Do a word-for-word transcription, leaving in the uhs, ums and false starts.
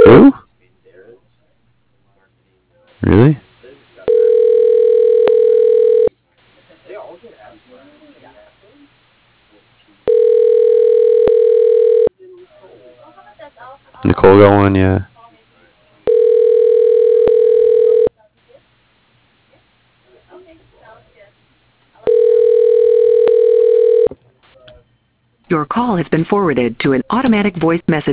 Who? Really? Nicole got one, yeah. Your call has been forwarded to an automatic voice message.